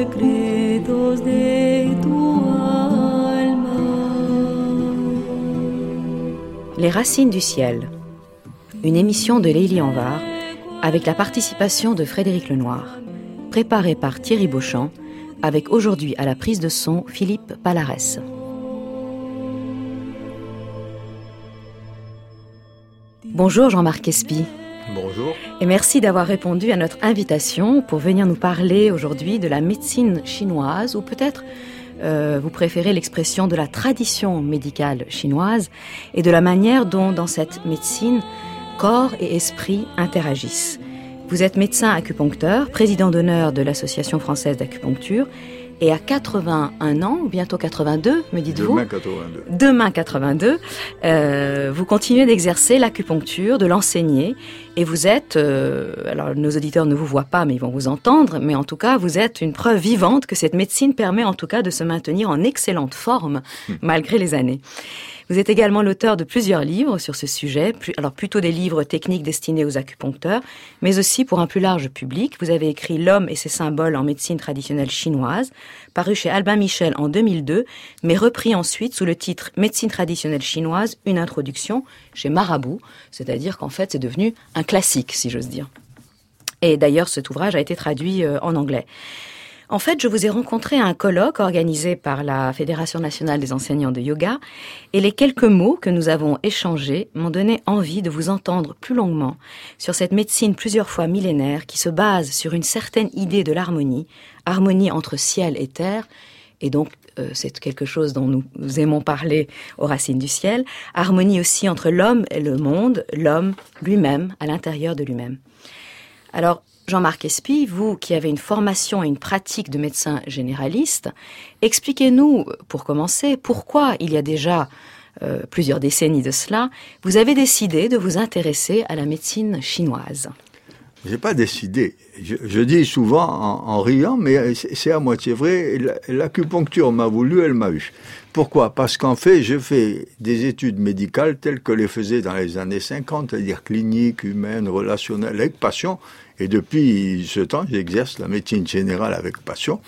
secretos de tu alma. Les racines du ciel, une émission de Leili Anvar avec la participation de Frédéric Lenoir, préparée par Thierry Beauchamp, avec aujourd'hui à la prise de son Philippe Palarès. Bonjour Jean-Marc Espy. Bonjour. Et merci d'avoir répondu à notre invitation pour venir nous parler aujourd'hui de la médecine chinoise, ou peut-être vous préférez l'expression de la tradition médicale chinoise et de la manière dont dans cette médecine, corps et esprit interagissent. Vous êtes médecin acupuncteur, président d'honneur de l'Association française d'acupuncture, et à 81 ans, bientôt 82, me dites-vous ? Demain 82. Vous continuez d'exercer l'acupuncture, de l'enseigner, et vous êtes, alors nos auditeurs ne vous voient pas, mais ils vont vous entendre, mais en tout cas, vous êtes une preuve vivante que cette médecine permet en tout cas de se maintenir en excellente forme, malgré les années. Vous êtes également l'auteur de plusieurs livres sur ce sujet, alors plutôt des livres techniques destinés aux acupuncteurs, mais aussi pour un plus large public. Vous avez écrit L'homme et ses symboles en médecine traditionnelle chinoise, paru chez Albin Michel en 2002, mais repris ensuite sous le titre Médecine traditionnelle chinoise, une introduction chez Marabout, c'est-à-dire qu'en fait c'est devenu un classique, si j'ose dire. Et d'ailleurs cet ouvrage a été traduit en anglais. En fait, je vous ai rencontré à un colloque organisé par la Fédération nationale des enseignants de yoga, et les quelques mots que nous avons échangés m'ont donné envie de vous entendre plus longuement sur cette médecine plusieurs fois millénaire qui se base sur une certaine idée de l'harmonie, harmonie entre ciel et terre, et donc c'est quelque chose dont nous aimons parler aux racines du ciel, harmonie aussi entre l'homme et le monde, l'homme lui-même, à l'intérieur de lui-même. Alors, Jean-Marc Espy, vous qui avez une formation et une pratique de médecin généraliste, expliquez-nous, pour commencer, pourquoi il y a déjà plusieurs décennies de cela, vous avez décidé de vous intéresser à la médecine chinoise. J'ai pas décidé. Je dis souvent en riant, mais c'est à moitié vrai. L'acupuncture m'a voulu, elle m'a eu. Pourquoi ? Parce qu'en fait, je fais des études médicales telles que les faisaient dans les années 50, c'est-à-dire cliniques, humaines, relationnelles, avec passion. Et depuis ce temps, j'exerce la médecine générale avec passion.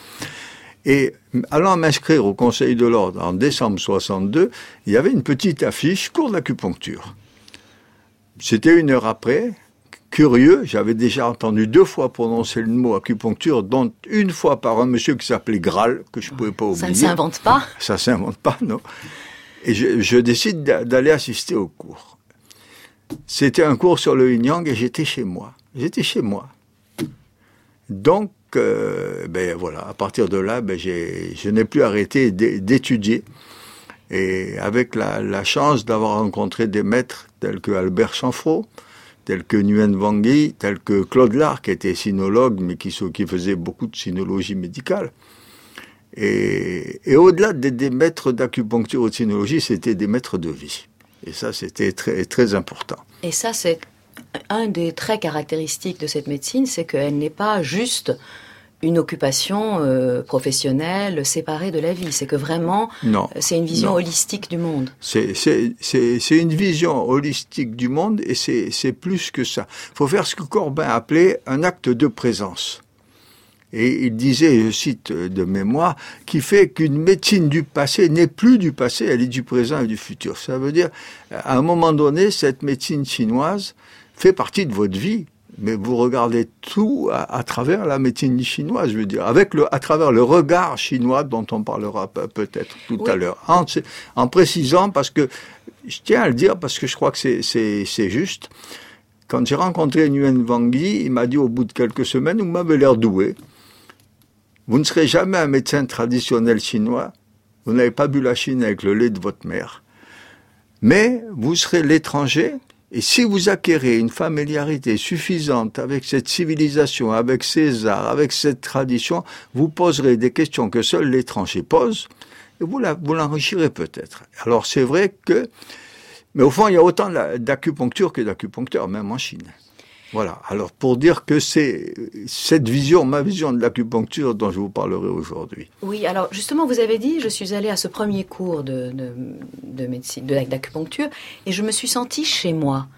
Et allant m'inscrire au Conseil de l'Ordre en décembre 62, il y avait une petite affiche cours d'acupuncture. C'était 1 heure après. Curieux, j'avais déjà entendu 2 fois prononcer le mot acupuncture, dont 1 fois par un monsieur qui s'appelait Graal, que je ne pouvais pas oublier. Ça ne s'invente pas ? Ça ne s'invente pas, non. Et je décide d'aller assister au cours. C'était un cours sur le yin-yang et j'étais chez moi. Donc, voilà, à partir de là, je n'ai plus arrêté d'étudier. Et avec la chance d'avoir rencontré des maîtres tels que Albert Chanfraud, tels que Nguyen Van Gui, tels que Claude Lard, qui était sinologue, mais qui faisait beaucoup de sinologie médicale. Et au-delà des maîtres d'acupuncture ou de sinologie, c'était des maîtres de vie. Et ça, c'était très, très important. Et ça, c'est un des traits caractéristiques de cette médecine, c'est qu'elle n'est pas juste une occupation professionnelle séparée de la vie. C'est que vraiment, c'est une vision holistique du monde. C'est une vision holistique du monde et c'est plus que ça. Il faut faire ce que Corbin appelait un acte de présence. Et il disait, je cite de mémoire, qui fait qu'une médecine du passé n'est plus du passé, elle est du présent et du futur. Ça veut dire, à un moment donné, cette médecine chinoise fait partie de votre vie. Mais vous regardez tout à travers la médecine chinoise, je veux dire, à travers le regard chinois dont on parlera peut-être tout à l'heure. En précisant, parce que, je tiens à le dire, parce que je crois que c'est juste, quand j'ai rencontré Nguyen Van Gui, il m'a dit au bout de quelques semaines, vous m'avez l'air doué. Vous ne serez jamais un médecin traditionnel chinois, vous n'avez pas bu la Chine avec le lait de votre mère. Mais vous serez l'étranger. Et si vous acquérez une familiarité suffisante avec cette civilisation, avec ces arts, avec cette tradition, vous poserez des questions que seul l'étranger pose, et vous l'enrichirez peut-être. Alors c'est vrai que, mais au fond, il y a autant d'acupuncture que d'acupuncteurs, même en Chine. Voilà. Alors pour dire que c'est cette vision, ma vision de l'acupuncture dont je vous parlerai aujourd'hui. Oui, alors justement, vous avez dit, je suis allée à ce premier cours de médecine, d'acupuncture, et je me suis sentie chez moi.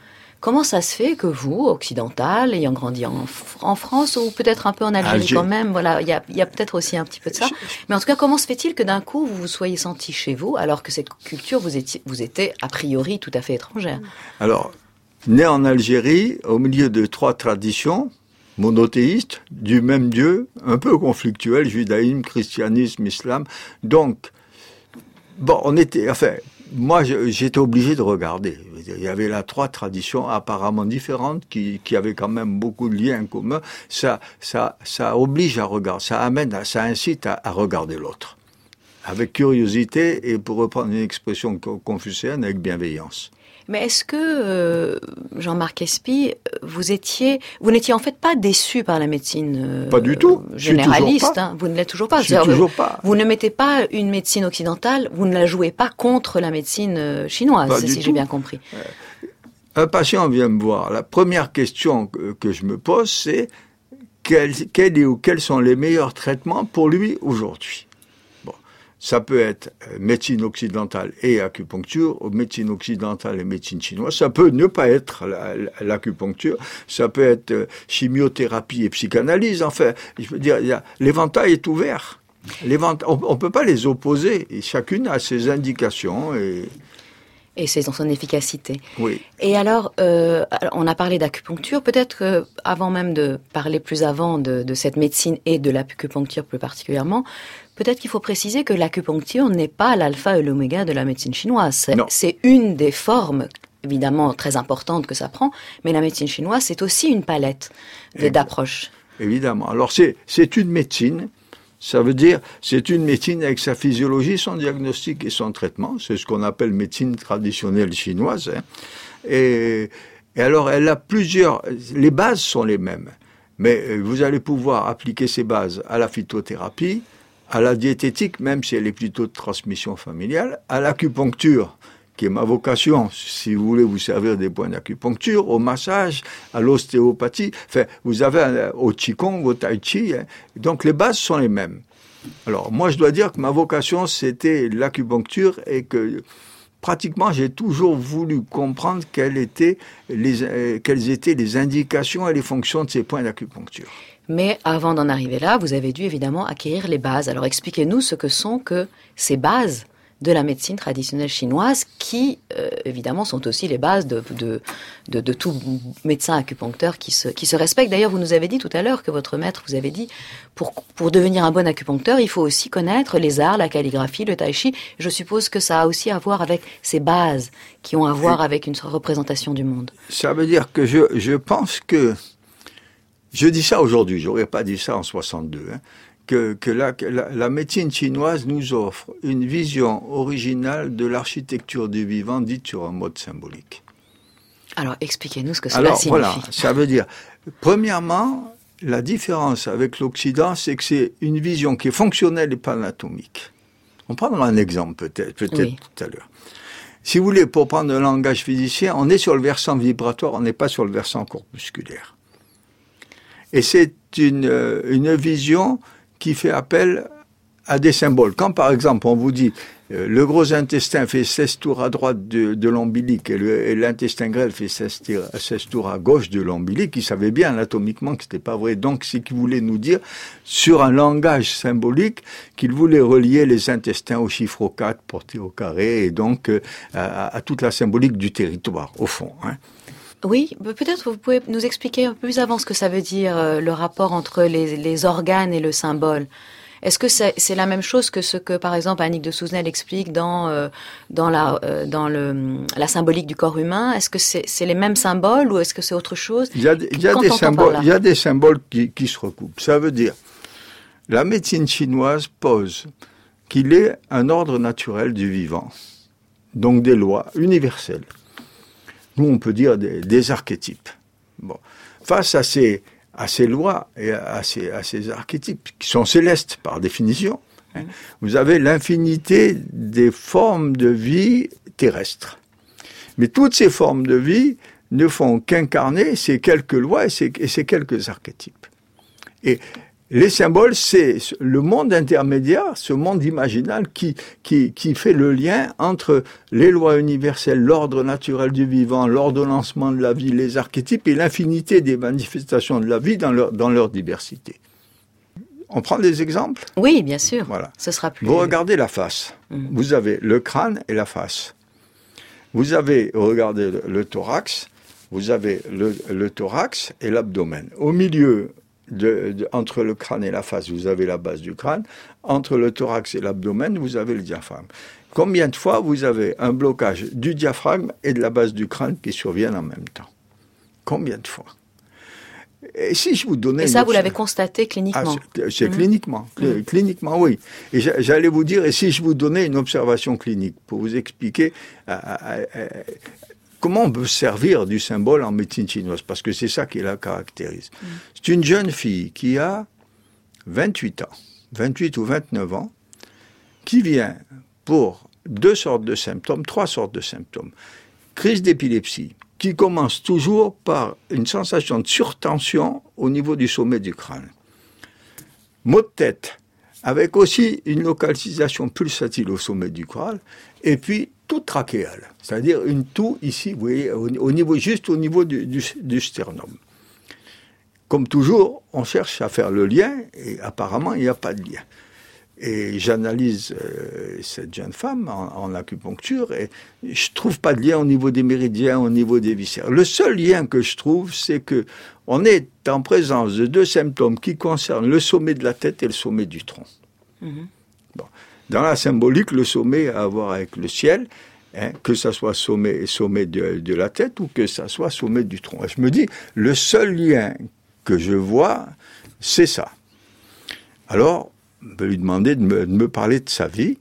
Comment ça se fait que vous, occidental, ayant grandi en France, ou peut-être un peu en Algérie quand même, voilà, il y a peut-être aussi un petit peu de ça. Mais en tout cas, comment se fait-il que d'un coup, vous vous soyez senti chez vous, alors que cette culture vous était a priori tout à fait étrangère? Alors, né en Algérie, au milieu de 3 traditions monothéistes, du même Dieu, un peu conflictuelles, judaïsme, christianisme, islam. Donc, moi, j'étais obligé de regarder. Il y avait là 3 traditions apparemment différentes qui avaient quand même beaucoup de liens communs. Ça oblige à regarder, ça incite à regarder l'autre. Avec curiosité et, pour reprendre une expression confucéenne, avec bienveillance. Mais est-ce que, Jean-Marc Espy, vous n'étiez en fait pas déçu par la médecine pas du tout. Généraliste, hein, vous ne l'êtes toujours pas. Toujours pas. Vous ne mettez pas une médecine occidentale, vous ne la jouez pas contre la médecine chinoise, si j'ai bien compris. Un patient vient me voir. La première question que je me pose, c'est quels sont les meilleurs traitements pour lui aujourd'hui? Ça peut être médecine occidentale et acupuncture, ou médecine occidentale et médecine chinoise. Ça peut ne pas être l'acupuncture. Ça peut être chimiothérapie et psychanalyse. Enfin, je veux dire, l'éventail est ouvert. On peut pas les opposer. Et chacune a ses indications et c'est dans son efficacité. Oui. Et alors, on a parlé d'acupuncture. Peut-être avant même de parler plus avant de cette médecine et de l'acupuncture plus particulièrement, peut-être qu'il faut préciser que l'acupuncture n'est pas l'alpha et l'oméga de la médecine chinoise. C'est une des formes, évidemment, très importantes que ça prend, mais la médecine chinoise, c'est aussi une palette d'approches. Évidemment. Alors, c'est une médecine. Ça veut dire, c'est une médecine avec sa physiologie, son diagnostic et son traitement. C'est ce qu'on appelle médecine traditionnelle chinoise. Hein. Et alors, elle a les bases sont les mêmes. Mais vous allez pouvoir appliquer ces bases à la phytothérapie, à la diététique, même si elle est plutôt de transmission familiale, à l'acupuncture, qui est ma vocation, si vous voulez vous servir des points d'acupuncture, au massage, à l'ostéopathie, enfin, vous avez au qigong, au tai chi, hein. Donc les bases sont les mêmes. Alors moi je dois dire que ma vocation c'était l'acupuncture et que pratiquement j'ai toujours voulu comprendre quelles étaient les indications et les fonctions de ces points d'acupuncture. Mais avant d'en arriver là, vous avez dû évidemment acquérir les bases. Alors expliquez-nous ce que sont que ces bases de la médecine traditionnelle chinoise qui, évidemment, sont aussi les bases de tout médecin acupuncteur qui se respecte. D'ailleurs, vous nous avez dit tout à l'heure que votre maître vous avait dit, pour devenir un bon acupuncteur, il faut aussi connaître les arts, la calligraphie, le tai chi. Je suppose que ça a aussi à voir avec ces bases qui ont à voir avec une représentation du monde. Ça veut dire que je pense que, je dis ça aujourd'hui, j'aurais pas dit ça en 62, hein, que la médecine chinoise nous offre une vision originale de l'architecture du vivant dite sur un mode symbolique. Alors, expliquez-nous ce que cela signifie. Voilà, ça veut dire, premièrement, la différence avec l'Occident, c'est que c'est une vision qui est fonctionnelle et pas anatomique. On prendra un exemple peut-être oui. Tout à l'heure. Si vous voulez, pour prendre un langage physicien, on est sur le versant vibratoire, on n'est pas sur le versant corpusculaire. Et c'est une vision qui fait appel à des symboles. Quand, par exemple, on vous dit le gros intestin fait 16 tours à droite de l'ombilic et l'intestin grêle fait 16 tours à gauche de l'ombilic, ils savaient bien anatomiquement que c'était pas vrai. Donc, c'est qu'ils voulaient nous dire, sur un langage symbolique, qu'ils voulaient relier les intestins au chiffre 4 porté au carré et donc à toute la symbolique du territoire, au fond, hein. Oui, peut-être vous pouvez nous expliquer un peu plus avant ce que ça veut dire, le rapport entre les organes et le symbole. Est-ce que c'est la même chose que ce que, par exemple, Annick de Souzenel explique dans la symbolique du corps humain? Est-ce que c'est les mêmes symboles ou est-ce que c'est autre chose? Il y a des symboles qui se recoupent. Ça veut dire, la médecine chinoise pose qu'il est un ordre naturel du vivant, donc des lois universelles. Nous, on peut dire des archétypes. Bon. Face à ces lois et à ces archétypes, qui sont célestes par définition, hein, vous avez l'infinité des formes de vie terrestres. Mais toutes ces formes de vie ne font qu'incarner ces quelques lois et ces quelques archétypes. Et Les symboles, c'est le monde intermédiaire, ce monde imaginal qui fait le lien entre les lois universelles, l'ordre naturel du vivant, l'ordonnancement de la vie, les archétypes et l'infinité des manifestations de la vie dans leur diversité. On prend des exemples ? Oui, bien sûr. Voilà. Ce sera plus... Vous regardez la face. Vous avez le crâne et la face. Vous avez, regardez le thorax, vous avez le thorax et l'abdomen. Au milieu, entre le crâne et la face, vous avez la base du crâne. Entre le thorax et l'abdomen, vous avez le diaphragme. Combien de fois vous avez un blocage du diaphragme et de la base du crâne qui surviennent en même temps ? Combien de fois ? Et si je vous donnais... Et ça, vous l'avez constaté cliniquement ? C'est cliniquement. Cliniquement, oui. Et j'allais vous dire, et si je vous donnais une observation clinique pour vous expliquer comment on peut servir du symbole en médecine chinoise, parce que c'est ça qui la caractérise. C'est une jeune fille qui a 28 ans, 28 ou 29 ans, qui vient pour 3 sortes de symptômes. Crise d'épilepsie, qui commence toujours par une sensation de surtension au niveau du sommet du crâne. Maux de tête, avec aussi une localisation pulsatile au sommet du crâne, et puis toux trachéale, c'est-à-dire une toux ici, vous voyez, juste au niveau du sternum. Comme toujours, on cherche à faire le lien, et apparemment, il n'y a pas de lien. Et j'analyse cette jeune femme en acupuncture et je trouve pas de lien au niveau des méridiens, au niveau des viscères. Le seul lien que je trouve, c'est que on est en présence de 2 symptômes qui concernent le sommet de la tête et le sommet du tronc. Bon. Dans la symbolique, le sommet a à voir avec le ciel, que ça soit sommet de la tête ou que ça soit sommet du tronc. Et je me dis, le seul lien que je vois, c'est ça. Alors, je vais lui demander de me parler de sa vie,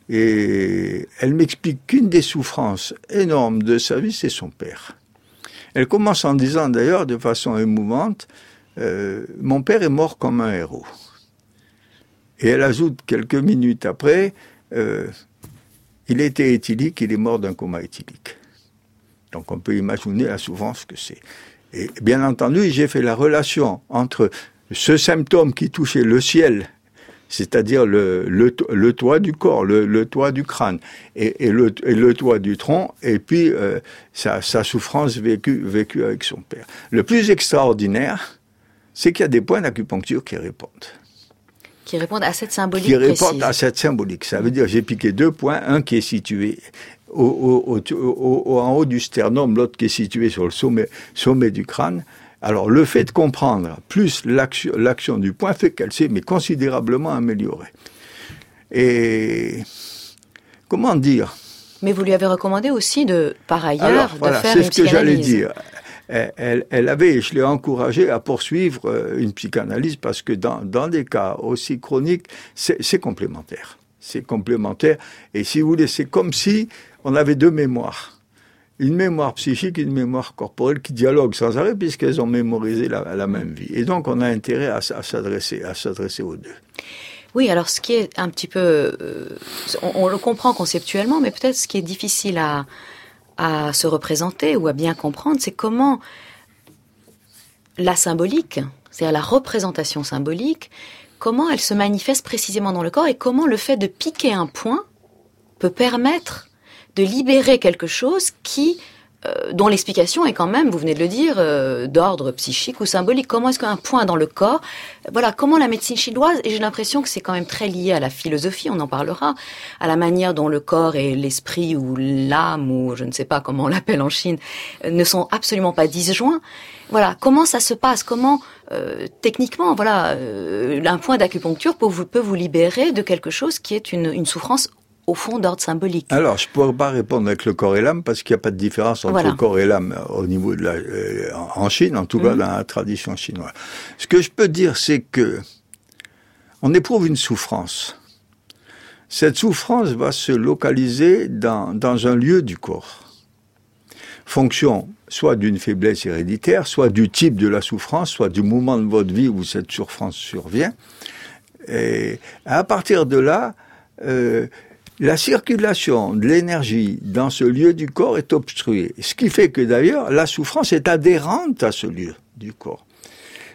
et elle m'explique qu'une des souffrances énormes de sa vie, c'est son père. Elle commence en disant d'ailleurs, de façon émouvante, mon père est mort comme un héros. Et elle ajoute quelques minutes après, il était éthylique, il est mort d'un coma éthylique. Donc on peut imaginer la souffrance que c'est. Et bien entendu, j'ai fait la relation entre ce symptôme qui touchait le ciel, c'est-à-dire le toit du corps, le toit du crâne, et le toit du tronc, et puis sa souffrance vécue avec son père. Le plus extraordinaire, c'est qu'il y a des points d'acupuncture qui répondent. Qui répondent à cette symbolique précise. Qui répondent à cette symbolique. Ça veut dire, j'ai piqué 2 points, un qui est situé en haut du sternum, l'autre qui est situé sur le sommet du crâne. Alors, le fait de comprendre, plus l'action du point, fait qu'elle s'est considérablement améliorée. Et comment dire ? Mais vous lui avez recommandé aussi, par ailleurs, de faire une psychanalyse. C'est ce que j'allais dire. Je l'ai encouragée à poursuivre une psychanalyse parce que dans des cas aussi chroniques, c'est complémentaire. C'est complémentaire. Et si vous voulez, c'est comme si on avait 2 mémoires. Une mémoire psychique et une mémoire corporelle qui dialoguent sans arrêt puisqu'elles ont mémorisé la même vie. Et donc, on a intérêt à s'adresser aux 2. Oui, alors ce qui est un petit peu... on le comprend conceptuellement, mais peut-être ce qui est difficile à se représenter ou à bien comprendre, c'est comment la symbolique, c'est-à-dire la représentation symbolique, comment elle se manifeste précisément dans le corps et comment le fait de piquer un point peut permettre de libérer quelque chose dont l'explication est quand même, vous venez de le dire, d'ordre psychique ou symbolique. Comment est-ce qu'un point dans le corps, voilà, comment la médecine chinoise, et j'ai l'impression que c'est quand même très lié à la philosophie, on en parlera, à la manière dont le corps et l'esprit ou l'âme, ou je ne sais pas comment on l'appelle en Chine, ne sont absolument pas disjoints. Voilà, comment ça se passe, comment techniquement, voilà, un point d'acupuncture peut vous libérer de quelque chose qui est une souffrance au fond d'ordre symbolique. Alors, je ne pourrais pas répondre avec le corps et l'âme parce qu'il n'y a pas de différence entre le corps et l'âme au niveau de en Chine, en tout cas dans la tradition chinoise. Ce que je peux dire, c'est que on éprouve une souffrance. Cette souffrance va se localiser dans un lieu du corps. Fonction soit d'une faiblesse héréditaire, soit du type de la souffrance, soit du moment de votre vie où cette souffrance survient. Et à partir de là, la circulation de l'énergie dans ce lieu du corps est obstruée. Ce qui fait que d'ailleurs, la souffrance est adhérente à ce lieu du corps.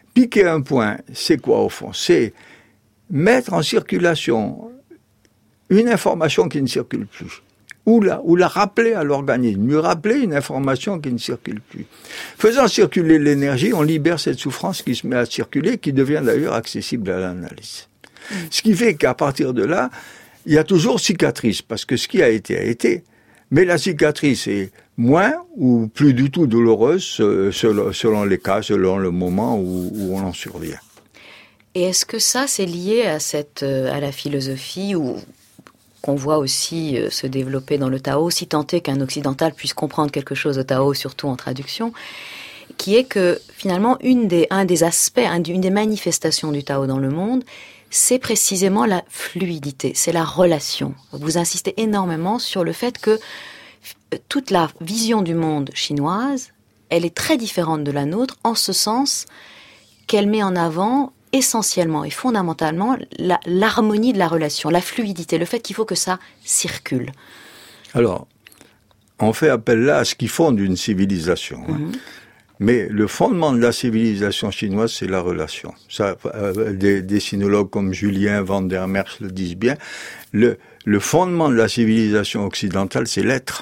Piquer un point, c'est quoi au fond? C'est mettre en circulation une information qui ne circule plus. Ou la rappeler à l'organisme, lui rappeler une information qui ne circule plus. Faisant circuler l'énergie, on libère cette souffrance qui se met à circuler, qui devient d'ailleurs accessible à l'analyse. Ce qui fait qu'à partir de là, il y a toujours cicatrice, parce que ce qui a été. Mais la cicatrice est moins ou plus du tout douloureuse selon les cas, selon le moment où on en survient. Et est-ce que ça, c'est lié à la philosophie qu'on voit aussi se développer dans le Tao, si tant est qu'un occidental puisse comprendre quelque chose au Tao, surtout en traduction, qui est que finalement une des manifestations du Tao dans le monde, c'est précisément la fluidité, c'est la relation. Vous insistez énormément sur le fait que toute la vision du monde chinoise, elle est très différente de la nôtre, en ce sens qu'elle met en avant essentiellement et fondamentalement l'harmonie de la relation, la fluidité, le fait qu'il faut que ça circule. Alors, on fait appel là à ce qui fonde une civilisation. Mais le fondement de la civilisation chinoise, c'est la relation. Ça, des sinologues comme Julien van der Merch le disent bien. Le fondement de la civilisation occidentale, c'est l'être.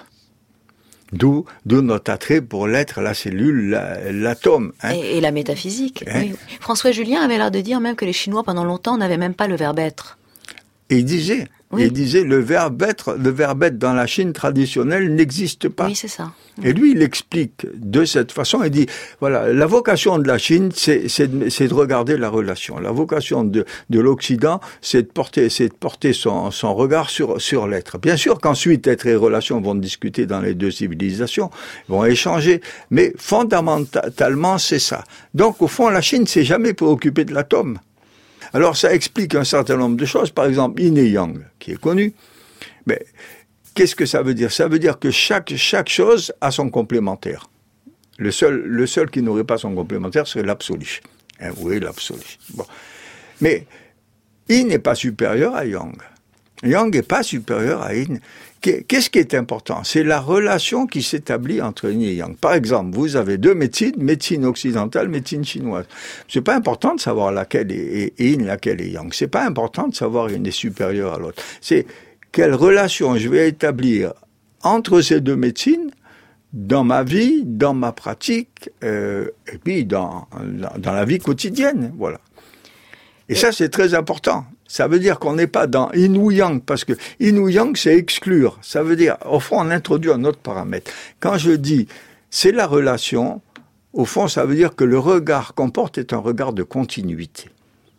D'où notre attrait pour l'être, la cellule, l'atome. Et la métaphysique. Oui. François Julien avait l'air de dire même que les Chinois, pendant longtemps, n'avaient même pas le verbe être. Et il disait le verbe être dans la Chine traditionnelle n'existe pas. Oui, c'est ça. Et lui, il explique de cette façon, il dit, voilà, la vocation de la Chine, c'est de regarder la relation. La vocation de l'Occident, c'est de porter son regard sur l'être. Bien sûr qu'ensuite, être et relation vont discuter dans les deux civilisations, vont échanger, mais fondamentalement, c'est ça. Donc, au fond, la Chine s'est jamais préoccupée de l'atome. Alors, ça explique un certain nombre de choses. Par exemple, Yin et Yang, qui est connu. Mais qu'est-ce que ça veut dire? Ça veut dire que chaque chose a son complémentaire. Le seul qui n'aurait pas son complémentaire serait l'absolu. Oui, l'absolu. Bon. Mais Yin n'est pas supérieur à Yang. Yang n'est pas supérieur à Yin. Qu'est-ce qui est important? C'est la relation qui s'établit entre Yin et Yang. Par exemple, vous avez deux médecine occidentale, médecine chinoise. C'est pas important de savoir laquelle est Yin, laquelle est Yang. C'est pas important de savoir une est supérieure à l'autre. C'est quelle relation je vais établir entre ces deux médecines dans ma vie, dans ma pratique, et puis dans la vie quotidienne. Voilà. Et ça, c'est très important. Ça veut dire qu'on n'est pas dans Yin ou Yang, parce que Yin ou Yang, c'est exclure. Ça veut dire, au fond, on introduit un autre paramètre. Quand je dis, c'est la relation, au fond, ça veut dire que le regard qu'on porte est un regard de continuité.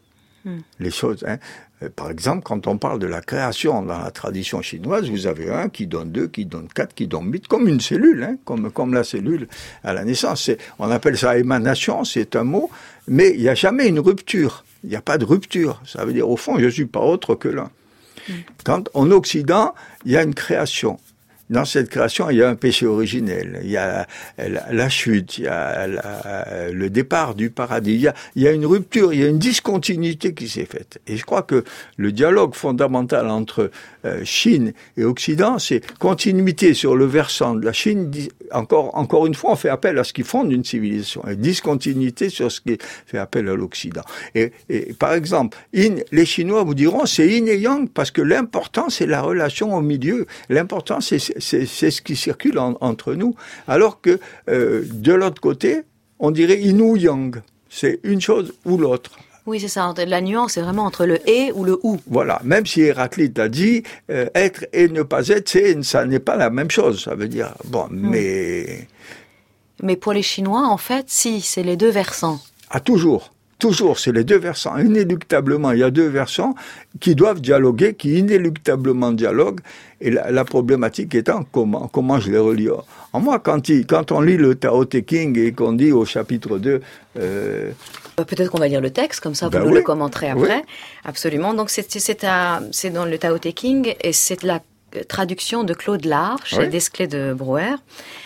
Les choses, par exemple, quand on parle de la création dans la tradition chinoise, vous avez un qui donne 2, qui donne 4, qui donne 8, comme une cellule, comme la cellule à la naissance. On appelle ça émanation, c'est un mot, mais il n'y a jamais une rupture. Il n'y a pas de rupture. Ça veut dire, au fond, je ne suis pas autre que l'un. Quand, en Occident, il y a une création. Dans cette création, il y a un péché originel, il y a la chute, il y a le départ du paradis, il y a une rupture, il y a une discontinuité qui s'est faite. Et je crois que le dialogue fondamental entre Chine et Occident, c'est continuité sur le versant de la Chine. Encore une fois, on fait appel à ce qui fonde une civilisation, et discontinuité sur ce qui fait appel à l'Occident. Et par exemple, les Chinois vous diront, c'est Yin et Yang, parce que l'important, c'est la relation au milieu. L'important, c'est ce qui circule entre nous. Alors que, de l'autre côté, on dirait Yin ou Yang. C'est une chose ou l'autre. Oui, c'est ça. La nuance, c'est vraiment entre le « et » ou le « ou ». Voilà. Même si Héraclite a dit être et ne pas être, ça n'est pas la même chose. Ça veut dire, bon, mais... Mais pour les Chinois, en fait, si, c'est les deux versants. Ah, toujours. Toujours, c'est les deux versants. Inéluctablement, il y a deux versants qui doivent dialoguer, qui inéluctablement dialoguent. Et la problématique étant comment je les relie. En moi, quand on lit le Tao Te Ching et qu'on dit au chapitre 2... Peut-être qu'on va lire le texte, comme ça vous nous le commenterez après. Oui. Absolument. Donc c'est dans le Tao Te Ching et c'est la traduction de Claude Lard chez Desclés de Brouwer.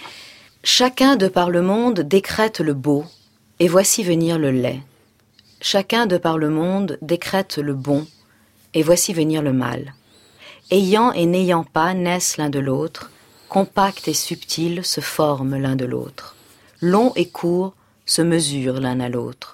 Chacun de par le monde décrète le beau et voici venir le laid. Chacun de par le monde décrète le bon, et voici venir le mal. Ayant et n'ayant pas naissent l'un de l'autre, compacts et subtils se forment l'un de l'autre. Longs et courts se mesurent l'un à l'autre.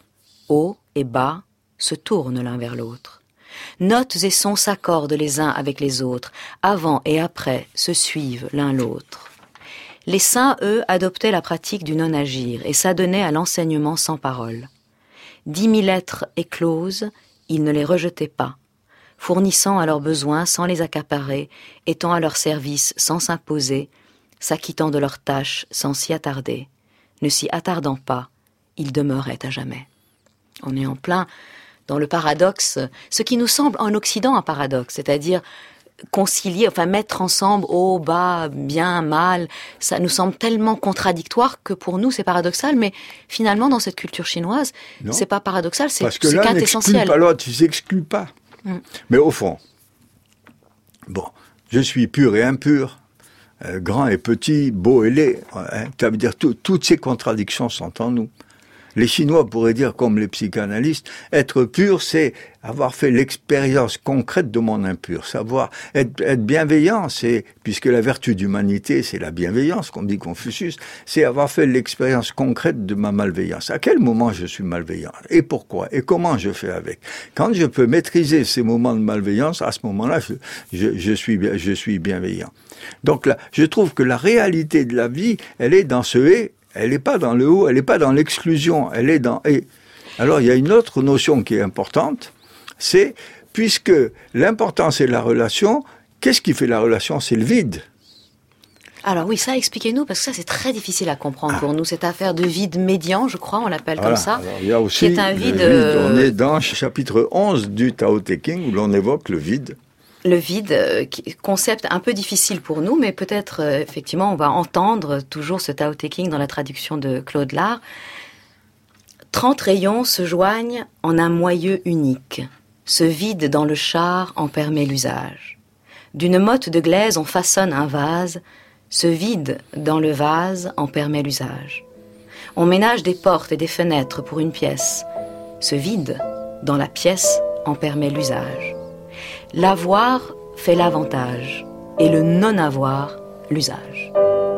haut et bas, se tournent l'un vers l'autre. Notes et sons s'accordent les uns avec les autres, avant et après se suivent l'un l'autre. Les saints, eux, adoptaient la pratique du non-agir et s'adonnaient à l'enseignement sans parole. 10 000 lettres écloses, ils ne les rejetaient pas, fournissant à leurs besoins sans les accaparer, étant à leur service sans s'imposer, s'acquittant de leurs tâches sans s'y attarder. Ne s'y attardant pas, ils demeuraient à jamais. On est en plein dans le paradoxe, ce qui nous semble en Occident un paradoxe, c'est-à-dire concilier, enfin mettre ensemble haut, bas, bien, mal, ça nous semble tellement contradictoire que pour nous c'est paradoxal, mais finalement dans cette culture chinoise, c'est pas paradoxal, c'est quintessentiel. Parce que l'un n'exclut pas l'autre, ils s'excluent pas. Mais au fond, bon, je suis pur et impur, grand et petit, beau et laid, hein, ça veut dire toutes ces contradictions sont en nous. Les Chinois pourraient dire, comme les psychanalystes, être pur, c'est avoir fait l'expérience concrète de mon impur. Savoir être bienveillant, c'est, puisque la vertu d'humanité, c'est la bienveillance, comme dit Confucius, c'est avoir fait l'expérience concrète de ma malveillance. À quel moment je suis malveillant? Et pourquoi? Et comment je fais avec? Quand je peux maîtriser ces moments de malveillance, à ce moment-là, je suis bienveillant. Donc là, je trouve que la réalité de la vie, elle est dans ce « et ». Elle n'est pas dans le haut, elle n'est pas dans l'exclusion, elle est dans « et ». Alors, il y a une autre notion qui est importante, c'est, puisque l'important c'est la relation, qu'est-ce qui fait la relation? C'est le vide. Alors oui, ça, expliquez-nous, parce que ça, c'est très difficile à comprendre pour nous, cette affaire de vide médian, je crois, on l'appelle comme ça. Alors, il y a aussi qui est un vide... On est dans le chapitre 11 du Tao Te Ching, où l'on évoque le vide. Le vide, concept un peu difficile pour nous, mais peut-être, effectivement, on va entendre toujours ce Tao Te Ching dans la traduction de Claude Lard. 30 rayons se joignent en un moyeu unique. Ce vide dans le char en permet l'usage. D'une motte de glaise on façonne un vase. Ce vide dans le vase en permet l'usage. On ménage des portes et des fenêtres pour une pièce. Ce vide dans la pièce en permet l'usage. L'avoir fait l'avantage et le non-avoir l'usage.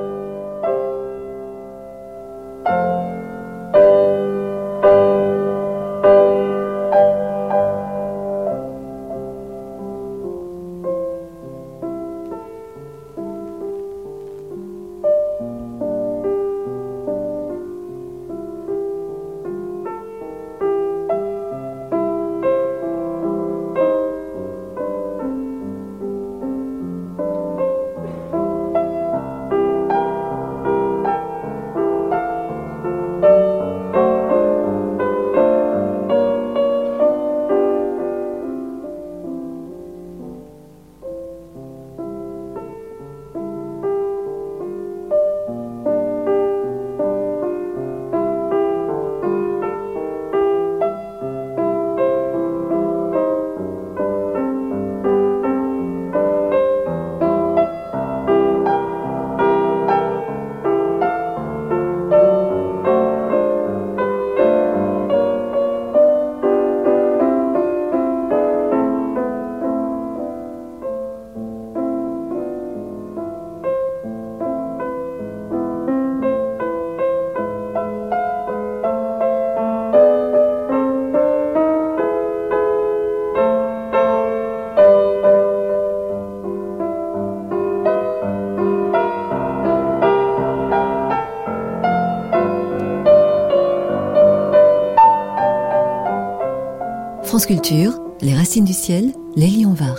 France Culture, les racines du ciel, Lélie Onvar.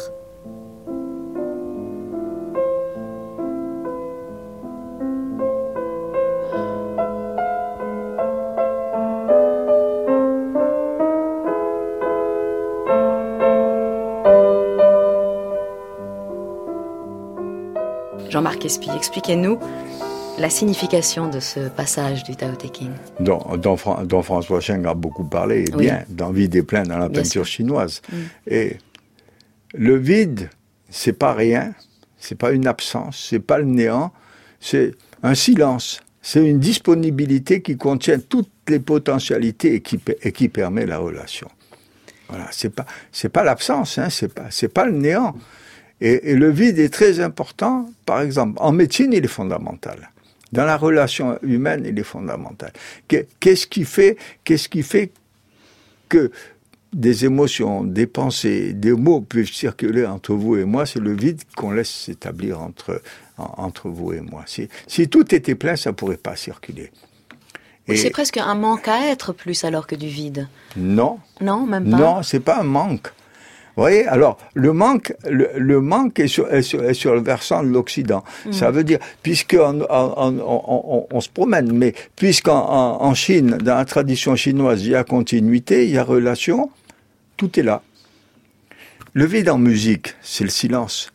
Jean-Marc Espy, expliquez-nous la signification de ce passage du Tao Te Ching. Dont François Cheng a beaucoup parlé, et bien, dans Vide et plein dans la peinture chinoise. Et le vide, c'est pas rien, c'est pas une absence, c'est pas le néant, c'est un silence, c'est une disponibilité qui contient toutes les potentialités et qui permet la relation. Voilà, c'est pas l'absence, hein, c'est pas le néant. Et le vide est très important, par exemple, en médecine, il est fondamental. Dans la relation humaine, il est fondamental. Qu'est-ce qui fait que des émotions, des pensées, des mots peuvent circuler entre vous et moi, c'est le vide qu'on laisse s'établir entre vous et moi. Si tout était plein, ça pourrait pas circuler. Et c'est presque un manque à être plus alors que du vide. Non. Non, même pas. Non, c'est pas un manque. Vous voyez, alors le manque est sur le versant de l'Occident. Ça veut dire, puisqu'on on se promène, mais puisqu'en Chine, dans la tradition chinoise, il y a continuité, il y a relation, tout est là. Le vide en musique, c'est le silence.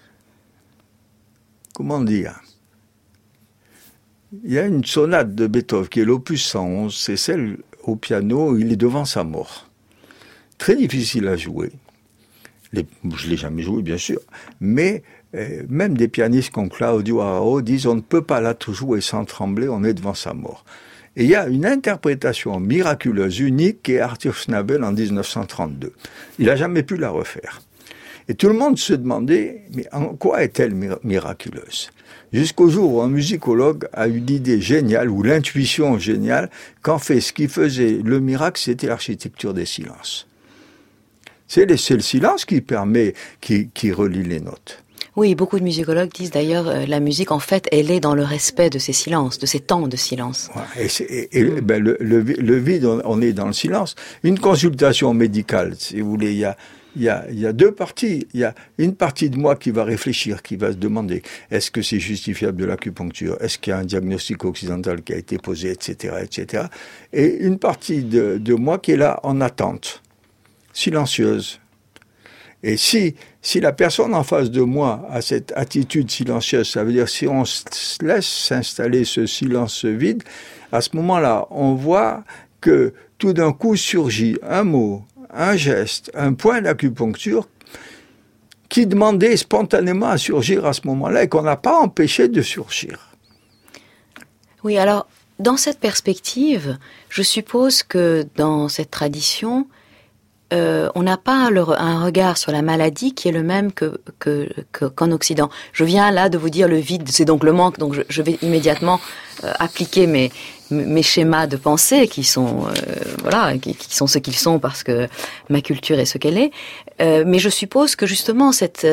Comment dire ? Il y a une sonate de Beethoven qui est l'opus 111, c'est celle au piano où il est devant sa mort. Très difficile à jouer. Je ne l'ai jamais joué, bien sûr, mais même des pianistes comme Claudio Arrau disent on ne peut pas la jouer sans trembler, on est devant sa mort. Et il y a une interprétation miraculeuse, unique, qui est Arthur Schnabel en 1932. Il n'a jamais pu la refaire. Et tout le monde se demandait, mais en quoi est-elle miraculeuse ? Jusqu'au jour où un musicologue a eu l'idée géniale, ou l'intuition géniale, qu'en fait, ce qui faisait le miracle, c'était l'architecture des silences. C'est le silence qui permet, qui relie les notes. Oui, beaucoup de musicologues disent d'ailleurs, la musique, en fait, elle est dans le respect de ces silences, de ces temps de silence. Ouais, le vide, on est dans le silence. Une consultation médicale, si vous voulez, il y a deux parties. Il y a une partie de moi qui va réfléchir, qui va se demander est-ce que c'est justifiable de l'acupuncture, est-ce qu'il y a un diagnostic occidental qui a été posé, etc., etc. Et une partie de moi qui est là en attente, silencieuse. Et si la personne en face de moi a cette attitude silencieuse, ça veut dire si on se laisse s'installer ce silence vide, à ce moment-là, on voit que tout d'un coup surgit un mot, un geste, un point d'acupuncture qui demandait spontanément à surgir à ce moment-là et qu'on n'a pas empêché de surgir. Oui, alors, dans cette perspective, je suppose que dans cette tradition, on n'a pas un regard sur la maladie qui est le même qu'en Occident. Je viens là de vous dire le vide, c'est donc le manque, donc je vais immédiatement appliquer mes schémas de pensée qui sont qui sont ce qu'ils sont parce que ma culture est ce qu'elle est. Mais je suppose que justement cette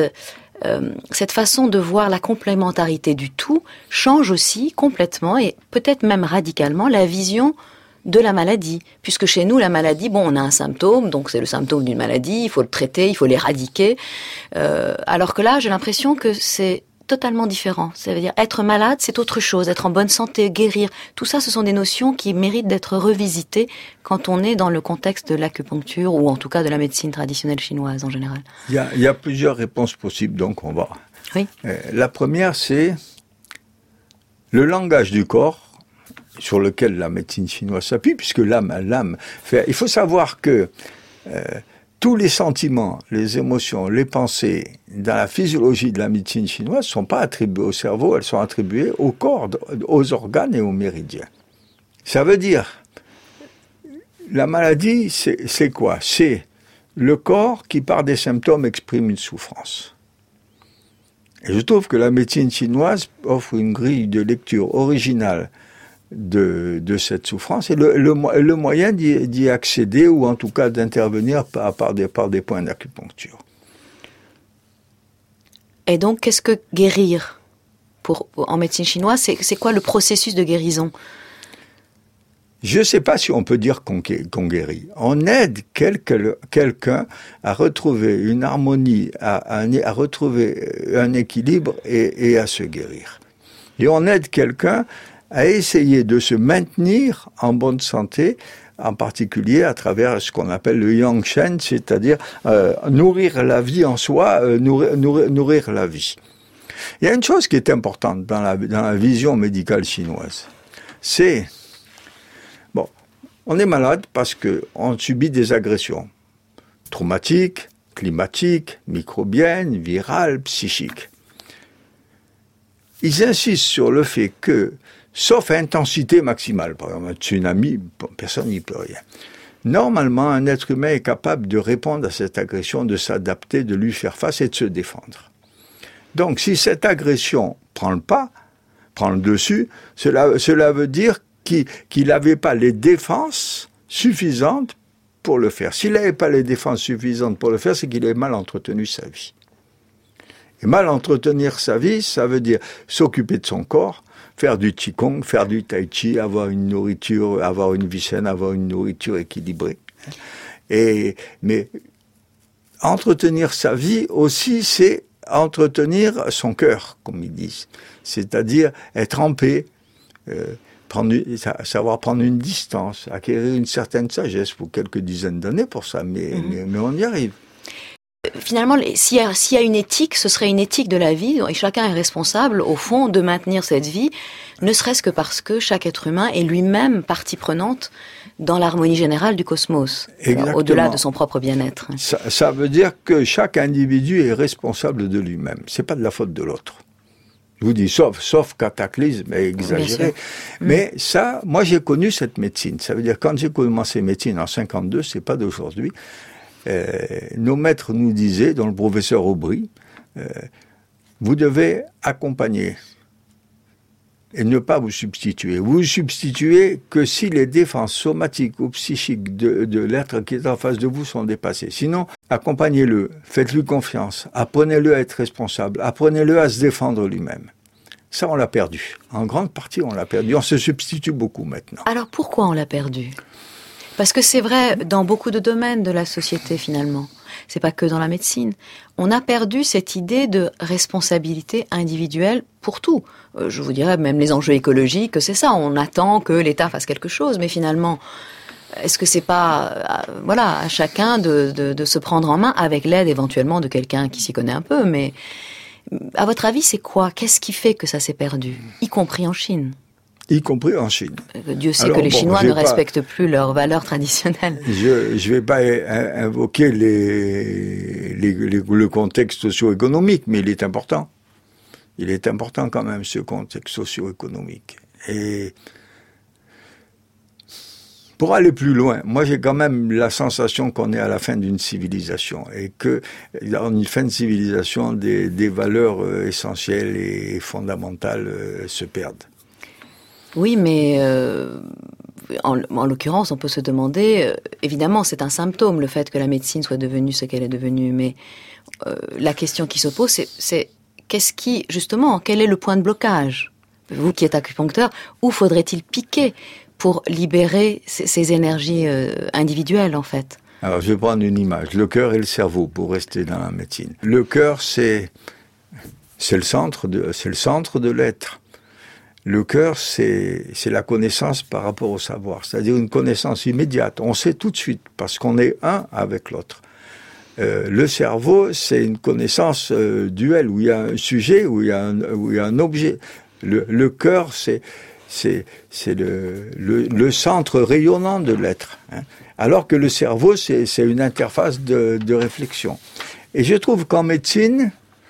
façon de voir la complémentarité du tout change aussi complètement et peut-être même radicalement la vision de la maladie, puisque chez nous, la maladie, on a un symptôme, donc c'est le symptôme d'une maladie, il faut le traiter, il faut l'éradiquer, alors que là, j'ai l'impression que c'est totalement différent. Ça veut dire être malade, c'est autre chose, être en bonne santé, guérir, tout ça, ce sont des notions qui méritent d'être revisitées quand on est dans le contexte de l'acupuncture, ou en tout cas de la médecine traditionnelle chinoise en général. Il y a plusieurs réponses possibles, donc on va... Oui. La première, c'est le langage du corps, sur lequel la médecine chinoise s'appuie, puisque l'âme fait... Il faut savoir que tous les sentiments, les émotions, les pensées, dans la physiologie de la médecine chinoise, ne sont pas attribuées au cerveau, elles sont attribuées au corps, aux organes et aux méridiens. Ça veut dire, la maladie, c'est quoi ? C'est le corps qui, par des symptômes, exprime une souffrance. Et je trouve que la médecine chinoise offre une grille de lecture originale de cette souffrance et le moyen d'y accéder ou en tout cas d'intervenir par des points d'acupuncture. Et donc, qu'est-ce que guérir en médecine chinoise, c'est quoi le processus de guérison ? Je ne sais pas si on peut dire qu'on guérit. On aide quelqu'un à retrouver une harmonie, à retrouver un équilibre et à se guérir. Et on aide quelqu'un à essayer de se maintenir en bonne santé, en particulier à travers ce qu'on appelle le yang shen, c'est-à-dire nourrir la vie en soi, nourrir la vie. Il y a une chose qui est importante dans la vision médicale chinoise, c'est on est malade parce qu'on subit des agressions traumatiques, climatiques, microbiennes, virales, psychiques. Ils insistent sur le fait que, sauf à intensité maximale, par exemple un tsunami, personne n'y peut rien. Normalement, un être humain est capable de répondre à cette agression, de s'adapter, de lui faire face et de se défendre. Donc, si cette agression prend le dessus, cela veut dire qu'il n'avait pas les défenses suffisantes pour le faire. S'il n'avait pas les défenses suffisantes pour le faire, c'est qu'il avait mal entretenu sa vie. Et mal entretenir sa vie, ça veut dire s'occuper de son corps, faire du qigong, faire du tai chi, avoir une nourriture, avoir une vie saine, avoir une nourriture équilibrée. Mais entretenir sa vie aussi, c'est entretenir son cœur, comme ils disent. C'est-à-dire être en paix, savoir prendre une distance, acquérir une certaine sagesse. Il faut quelques dizaines d'années pour ça, mais on y arrive. Finalement, s'il y a une éthique, ce serait une éthique de la vie, et chacun est responsable, au fond, de maintenir cette vie, ne serait-ce que parce que chaque être humain est lui-même partie prenante dans l'harmonie générale du cosmos, au-delà de son propre bien-être. Ça veut dire que chaque individu est responsable de lui-même. C'est pas de la faute de l'autre. Je vous dis, sauf cataclysme exagéré. Mais ça, moi j'ai connu cette médecine. Ça veut dire, quand j'ai commencé médecine en 52, c'est pas d'aujourd'hui, nos maîtres nous disaient, dont le professeur Aubry, vous devez accompagner et ne pas vous substituer. Vous vous substituez que si les défenses somatiques ou psychiques de l'être qui est en face de vous sont dépassées. Sinon, accompagnez-le, faites-lui confiance, apprenez-le à être responsable, apprenez-le à se défendre lui-même. Ça, on l'a perdu. En grande partie, on l'a perdu. On se substitue beaucoup maintenant. Alors, pourquoi on l'a perdu ? Parce que c'est vrai dans beaucoup de domaines de la société, finalement. C'est pas que dans la médecine. On a perdu cette idée de responsabilité individuelle pour tout. Je vous dirais, même les enjeux écologiques, c'est ça. On attend que l'État fasse quelque chose, mais finalement, est-ce que c'est pas, à chacun de se prendre en main avec l'aide éventuellement de quelqu'un qui s'y connaît un peu, mais à votre avis, c'est quoi ? Qu'est-ce qui fait que ça s'est perdu, y compris en Chine ? Y compris en Chine. Dieu sait que les Chinois ne respectent plus leurs valeurs traditionnelles. Je vais pas invoquer le contexte socio-économique, mais il est important. Il est important quand même, ce contexte socio-économique. Et pour aller plus loin, moi j'ai quand même la sensation qu'on est à la fin d'une civilisation et que dans une fin de civilisation, des valeurs essentielles et fondamentales se perdent. Oui, mais en l'occurrence, on peut se demander, évidemment, c'est un symptôme, le fait que la médecine soit devenue ce qu'elle est devenue, mais la question qui se pose, c'est quel est le point de blocage ? Vous qui êtes acupuncteur, où faudrait-il piquer pour libérer ces énergies individuelles, en fait ? Alors, je vais prendre une image, le cœur et le cerveau, pour rester dans la médecine. Le cœur, c'est le centre de l'être. Le cœur, c'est la connaissance par rapport au savoir, c'est-à-dire une connaissance immédiate. On sait tout de suite, parce qu'on est un avec l'autre. Le cerveau, c'est une connaissance duelle, où il y a un sujet, où il y a un objet. Le cœur, c'est le centre rayonnant de l'être. Hein. Alors que le cerveau, c'est une interface de réflexion. Et je trouve qu'en médecine,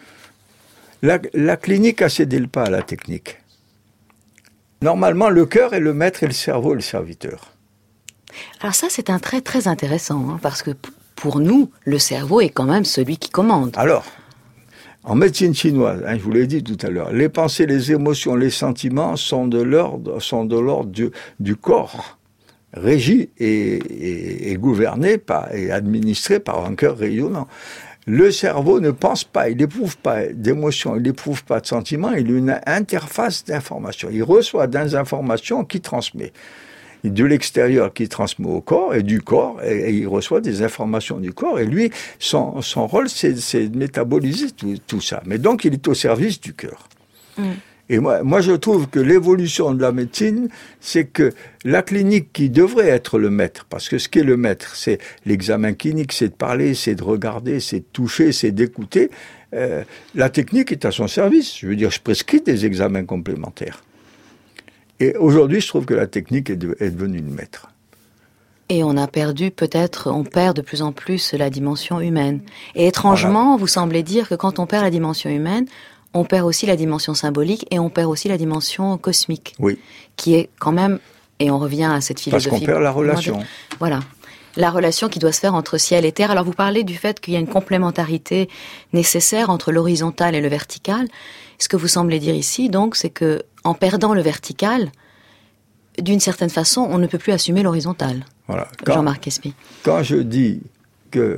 la clinique a cédé le pas à la technique. Normalement, le cœur est le maître et le cerveau est le serviteur. Alors ça, c'est un trait très intéressant, hein, parce que pour nous, le cerveau est quand même celui qui commande. Alors, en médecine chinoise, je vous l'ai dit tout à l'heure, les pensées, les émotions, les sentiments sont de l'ordre du corps, régis et gouverné et administré par un cœur rayonnant. Le cerveau ne pense pas, il n'éprouve pas d'émotions, il n'éprouve pas de sentiments, il a une interface d'informations. Il reçoit des informations qu'il transmet. De l'extérieur qui transmet au corps, et du corps, et il reçoit des informations du corps, et lui, son rôle, c'est de métaboliser tout ça. Mais donc, il est au service du cœur. Et moi, je trouve que l'évolution de la médecine, c'est que la clinique qui devrait être le maître, parce que ce qu'est le maître, c'est l'examen clinique, c'est de parler, c'est de regarder, c'est de toucher, c'est d'écouter. La technique est à son service. Je veux dire, je prescris des examens complémentaires. Et aujourd'hui, je trouve que la technique est devenue une maître. Et on perd de plus en plus la dimension humaine. Et étrangement, vous semblez dire que quand on perd la dimension humaine, on perd aussi la dimension symbolique et on perd aussi la dimension cosmique. Oui. Qui est quand même, et on revient à cette philosophie. Parce qu'on perd la relation. Voilà. La relation qui doit se faire entre ciel et terre. Alors vous parlez du fait qu'il y a une complémentarité nécessaire entre l'horizontal et le vertical. Ce que vous semblez dire ici, donc, c'est que en perdant le vertical, d'une certaine façon, on ne peut plus assumer l'horizontal. Voilà. Jean-Marc Quespy. Quand je dis que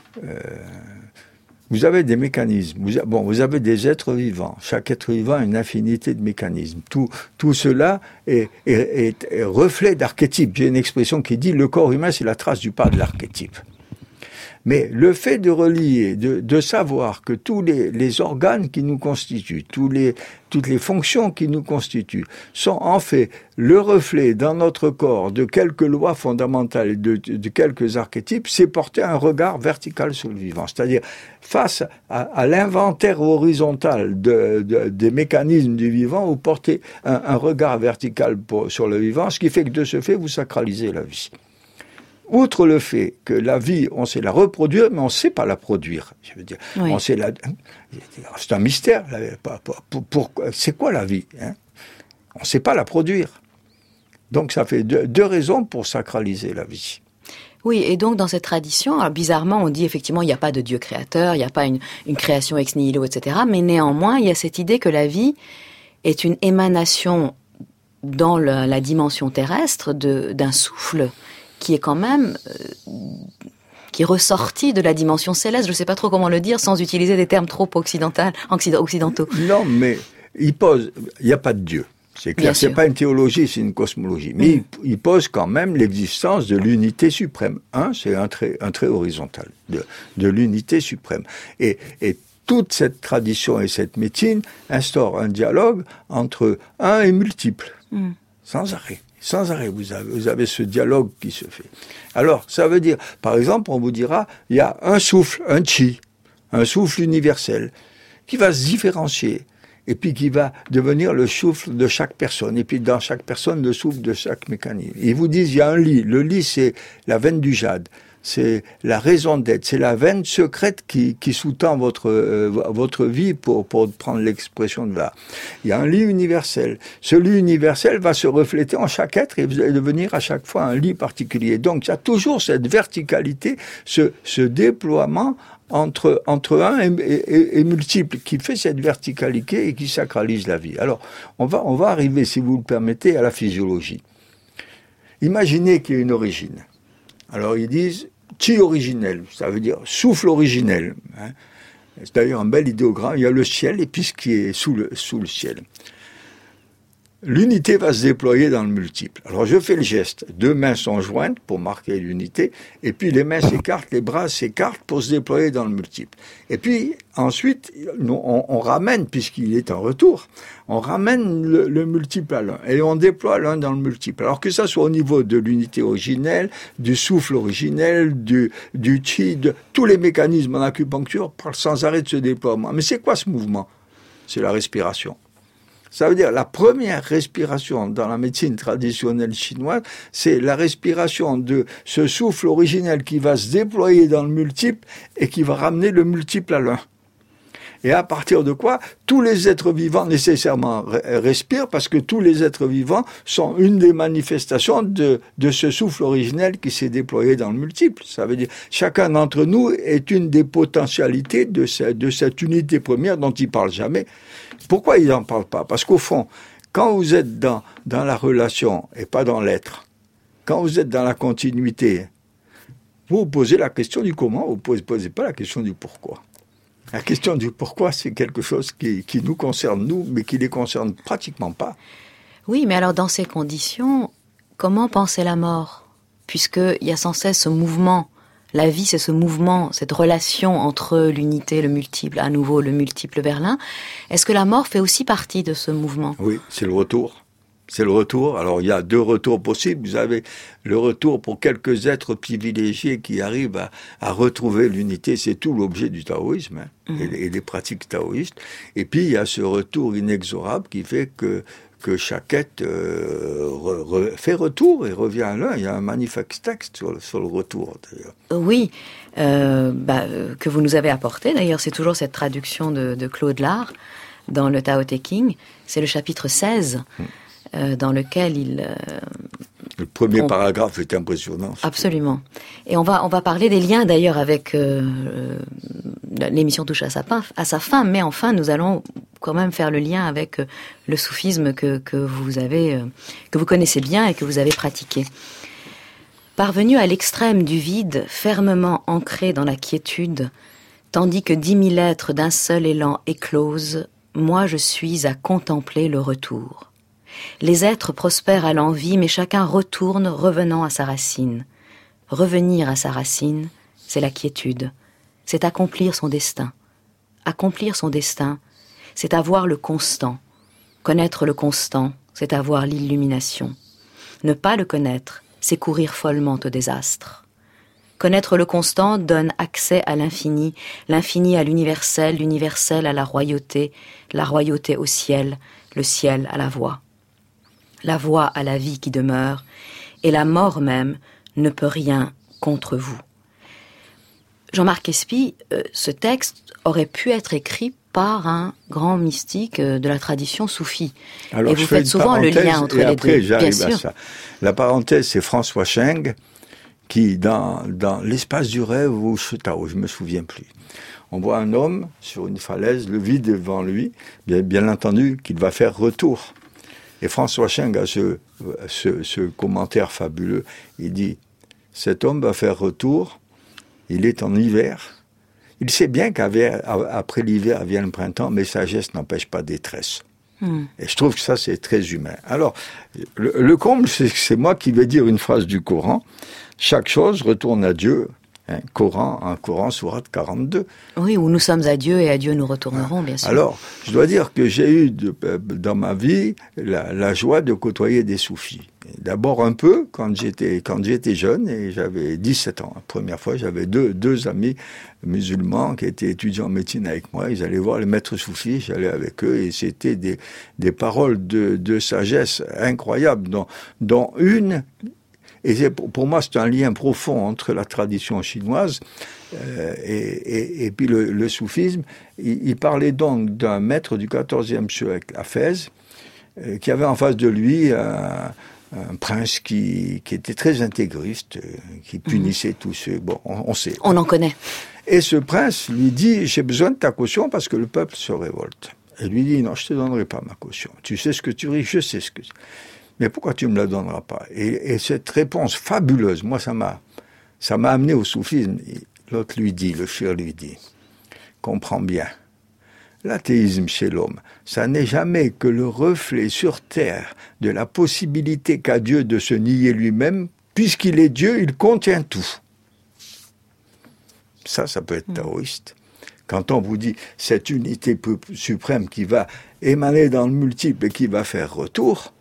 vous avez des mécanismes, vous avez des êtres vivants. Chaque être vivant a une infinité de mécanismes. Tout cela est reflet d'archétypes. J'ai une expression qui dit le corps humain, c'est la trace du pas de l'archétype. Mais le fait de relier, de savoir que tous les organes qui nous constituent, toutes les fonctions qui nous constituent, sont en fait le reflet dans notre corps de quelques lois fondamentales, de quelques archétypes, c'est porter un regard vertical sur le vivant. C'est-à-dire, face à l'inventaire horizontal des mécanismes du vivant, vous portez un regard vertical sur le vivant, ce qui fait que de ce fait, vous sacralisez la vie. Outre le fait que la vie, on sait la reproduire, mais on ne sait pas la produire. Je veux dire, oui. C'est un mystère. C'est quoi la vie, hein? On ne sait pas la produire. Donc ça fait deux raisons pour sacraliser la vie. Oui, et donc dans cette tradition, alors bizarrement, on dit effectivement il n'y a pas de Dieu créateur, il n'y a pas une création ex nihilo, etc. Mais néanmoins, il y a cette idée que la vie est une émanation dans la dimension terrestre d'un souffle qui est quand même qui est ressorti de la dimension céleste. Je ne sais pas trop comment le dire sans utiliser des termes trop occidentaux. Non, mais il n'y a pas de Dieu. C'est clair, c'est pas une théologie, c'est une cosmologie. Mais il pose quand même l'existence de l'unité suprême. C'est un trait horizontal de l'unité suprême. Et toute cette tradition et cette médecine instaure un dialogue entre un et multiple, sans arrêt. Sans arrêt, vous avez ce dialogue qui se fait. Alors, ça veut dire, par exemple, on vous dira, il y a un souffle, un chi, un souffle universel, qui va se différencier, et puis qui va devenir le souffle de chaque personne, et puis dans chaque personne, le souffle de chaque mécanisme. Ils vous disent, il y a un lit. Le lit, c'est la veine du jade. C'est la raison d'être, c'est la veine secrète qui sous-tend votre vie pour prendre l'expression de là. Il y a un lit universel. Ce lit universel va se refléter en chaque être et vous allez devenir à chaque fois un lit particulier. Donc il y a toujours cette verticalité, ce déploiement entre un et multiple qui fait cette verticalité et qui sacralise la vie. Alors on va arriver, si vous le permettez, à la physiologie. Imaginez qu'il y ait une origine. Alors ils disent chi originel, ça veut dire souffle originel. Hein. C'est d'ailleurs un bel idéogramme. Il y a le ciel et puis ce qui est sous le ciel. L'unité va se déployer dans le multiple. Alors je fais le geste. 2 mains sont jointes pour marquer l'unité, et puis les mains s'écartent, les bras s'écartent pour se déployer dans le multiple. Et puis ensuite, on ramène, puisqu'il est en retour, on ramène le multiple à l'un, et on déploie l'un dans le multiple. Alors que ça soit au niveau de l'unité originelle, du souffle originel, du chi, de tous les mécanismes en acupuncture parlent sans arrêt de ce déploiement. Mais c'est quoi ce mouvement? C'est la respiration. Ça veut dire la première respiration dans la médecine traditionnelle chinoise, c'est la respiration de ce souffle originel qui va se déployer dans le multiple et qui va ramener le multiple à l'un. Et à partir de quoi, tous les êtres vivants nécessairement respirent, parce que tous les êtres vivants sont une des manifestations de ce souffle originel qui s'est déployé dans le multiple. Ça veut dire chacun d'entre nous est une des potentialités de cette unité première dont il ne parle jamais. Pourquoi il n'en parle pas? Parce qu'au fond, quand vous êtes dans la relation et pas dans l'être, quand vous êtes dans la continuité, vous posez la question du comment, vous ne posez pas la question du pourquoi. La question du pourquoi, c'est quelque chose qui nous concerne, nous, mais qui ne les concerne pratiquement pas. Oui, mais alors dans ces conditions, comment penser la mort? Puisqu'il y a sans cesse ce mouvement. La vie, c'est ce mouvement, cette relation entre l'unité, le multiple, à nouveau le multiple vers l'un. Est-ce que la mort fait aussi partie de ce mouvement? Oui, c'est le retour. C'est le retour. Alors, il y a 2 retours possibles. Vous avez le retour pour quelques êtres privilégiés qui arrivent à retrouver l'unité. C'est tout l'objet du taoïsme et des pratiques taoïstes. Et puis, il y a ce retour inexorable qui fait que chaque être fait retour et revient à l'un. Il y a un magnifique texte sur le retour, d'ailleurs. Oui, que vous nous avez apporté. D'ailleurs, c'est toujours cette traduction de Claude Lard dans le Tao Te Ching. C'est le chapitre 16. Dans lequel le premier paragraphe est impressionnant. Absolument. Et on va parler des liens d'ailleurs avec l'émission touche à sa fin, mais enfin nous allons quand même faire le lien avec le soufisme que vous connaissez bien et que vous avez pratiqué. Parvenu à l'extrême du vide, fermement ancré dans la quiétude, tandis que 10 000 êtres d'un seul élan éclosent, moi je suis à contempler le retour. Les êtres prospèrent à l'envi, mais chacun retourne, revenant à sa racine. Revenir à sa racine, c'est la quiétude, c'est accomplir son destin. Accomplir son destin, c'est avoir le constant. Connaître le constant, c'est avoir l'illumination. Ne pas le connaître, c'est courir follement au désastre. Connaître le constant donne accès à l'infini, l'infini à l'universel, l'universel à la royauté au ciel, le ciel à la voix à la vie qui demeure, et la mort même ne peut rien contre vous. Jean-Marc Espy, ce texte aurait pu être écrit par un grand mystique de la tradition soufie. Alors, et vous faites souvent le lien entre les deux. Après, j'arrive bien à sûr. ça. La parenthèse, c'est François Cheng, qui, dans l'espace du rêve ou Chetao, je me souviens plus, on voit un homme sur une falaise, le vide devant lui, bien entendu qu'il va faire retour. Et François Cheng a ce commentaire fabuleux. Il dit, cet homme va faire retour, il est en hiver. Il sait bien qu'après l'hiver vient le printemps, mais sagesse n'empêche pas détresse. Et je trouve que ça, c'est très humain. Alors, le comble, c'est moi qui vais dire une phrase du Coran. Chaque chose retourne à Dieu. Coran, sourate 42. Oui, où nous sommes à Dieu et à Dieu nous retournerons, bien sûr. Alors, je dois dire que j'ai eu dans ma vie la joie de côtoyer des soufis. D'abord un peu quand j'étais jeune et j'avais 17 ans. La première fois, j'avais deux amis musulmans qui étaient étudiants en médecine avec moi. Ils allaient voir les maîtres soufis, j'allais avec eux et c'était des paroles de sagesse incroyables, dont une. Et pour moi, c'est un lien profond entre la tradition chinoise et puis le soufisme. Il parlait donc d'un maître du XIVe siècle à Fès, qui avait en face de lui un prince qui était très intégriste, qui punissait tous ceux... Bon, on sait. On en connaît. Et ce prince lui dit, j'ai besoin de ta caution parce que le peuple se révolte. Et lui dit, non, je te donnerai pas ma caution. Tu sais ce que tu ris, je sais ce que... Mais pourquoi tu me la donneras pas? Et cette réponse fabuleuse, moi, ça m'a amené au soufisme. L'autre lui dit, le shir lui dit, comprends bien, l'athéisme chez l'homme, ça n'est jamais que le reflet sur terre de la possibilité qu'a Dieu de se nier lui-même, puisqu'il est Dieu, il contient tout. Ça peut être taoïste. Quand on vous dit cette unité suprême qui va émaner dans le multiple et qui va faire retour.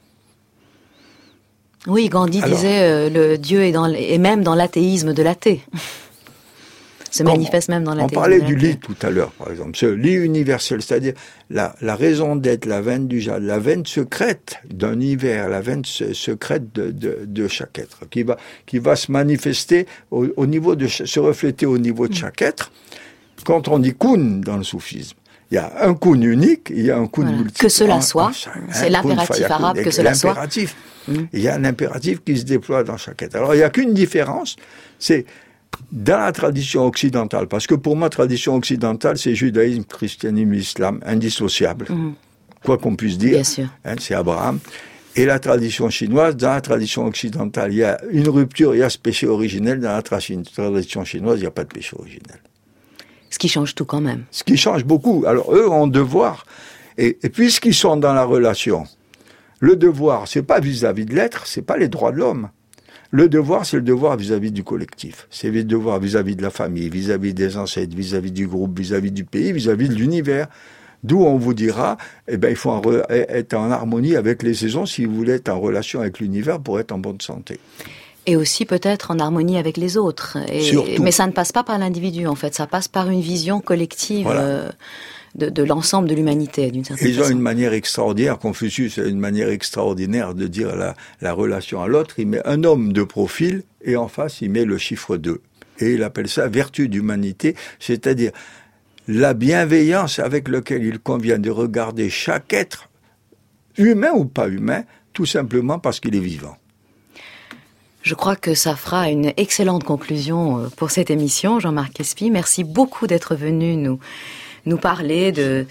Oui, Gandhi disait le Dieu est même dans l'athéisme de l'athée. Se manifeste même dans l'athéisme. On parlait du lit tout à l'heure, par exemple. Ce lit universel, c'est-à-dire la raison d'être, la veine du jade, la veine secrète d'un univers, la veine secrète de chaque être, qui va se manifester au niveau se refléter au niveau de chaque être. Quand on dit kun dans le soufisme, il y a un kun unique, il y a un kun multiple. Que cela soit, c'est l'impératif arabe, que cela soit. Il y a un impératif qui se déploie dans chaque être. Alors il n'y a qu'une différence, c'est dans la tradition occidentale, parce que pour moi, tradition occidentale, c'est judaïsme, christianisme, islam, indissociable. Quoi qu'on puisse dire. Bien sûr. C'est Abraham. Et la tradition chinoise, dans la tradition occidentale, il y a une rupture, il y a ce péché originel. Dans la tradition chinoise, il n'y a pas de péché originel. Ce qui change tout quand même. Ce qui change beaucoup. Alors eux ont devoir, et puisqu'ils sont dans la relation, le devoir, c'est pas vis-à-vis de l'être, c'est pas les droits de l'homme. Le devoir, c'est le devoir vis-à-vis du collectif. C'est le devoir vis-à-vis de la famille, vis-à-vis des ancêtres, vis-à-vis du groupe, vis-à-vis du pays, vis-à-vis de l'univers. D'où on vous dira, il faut être en harmonie avec les saisons si vous voulez être en relation avec l'univers pour être en bonne santé. Et aussi peut-être en harmonie avec les autres. Mais ça ne passe pas par l'individu, en fait. Ça passe par une vision collective. Voilà. De l'ensemble de l'humanité, d'une certaine façon. Ils ont une manière extraordinaire, Confucius a une manière extraordinaire de dire la relation à l'autre. Il met un homme de profil et en face, il met le chiffre 2. Et il appelle ça vertu d'humanité, c'est-à-dire la bienveillance avec laquelle il convient de regarder chaque être, humain ou pas humain, tout simplement parce qu'il est vivant. Je crois que ça fera une excellente conclusion pour cette émission, Jean-Marc Espy. Merci beaucoup d'être venu nous parler de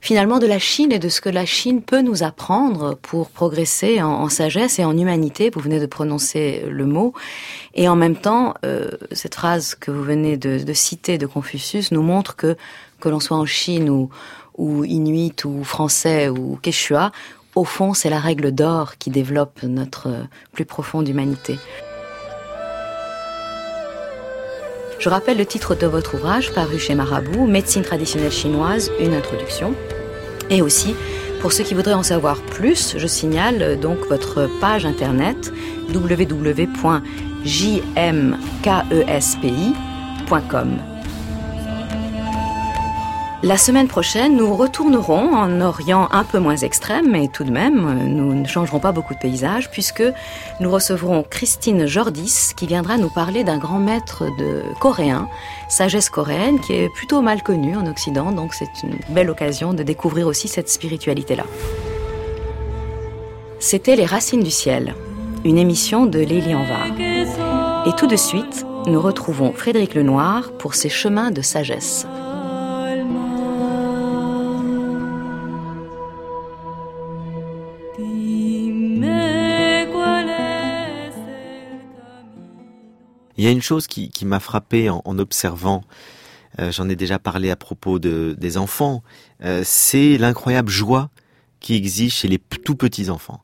finalement de la Chine et de ce que la Chine peut nous apprendre pour progresser en sagesse et en humanité. Vous venez de prononcer le mot. Et en même temps, cette phrase que vous venez de citer de Confucius nous montre que l'on soit en Chine ou inuit ou français ou quechua, au fond, c'est la règle d'or qui développe notre plus profonde humanité. Je rappelle le titre de votre ouvrage, paru chez Marabout, Médecine traditionnelle chinoise, une introduction. Et aussi, pour ceux qui voudraient en savoir plus, je signale donc votre page internet www.jmkespi.com. La semaine prochaine, nous retournerons en Orient un peu moins extrême, mais tout de même, nous ne changerons pas beaucoup de paysage, puisque nous recevrons Christine Jordis, qui viendra nous parler d'un grand maître coréen, sagesse coréenne, qui est plutôt mal connue en Occident, donc c'est une belle occasion de découvrir aussi cette spiritualité-là. C'était Les Racines du Ciel, une émission de Lélie Anvar. Et tout de suite, nous retrouvons Frédéric Lenoir pour ses chemins de sagesse. Il y a une chose qui m'a frappé en observant, j'en ai déjà parlé à propos des enfants, c'est l'incroyable joie qui existe chez les tout petits enfants.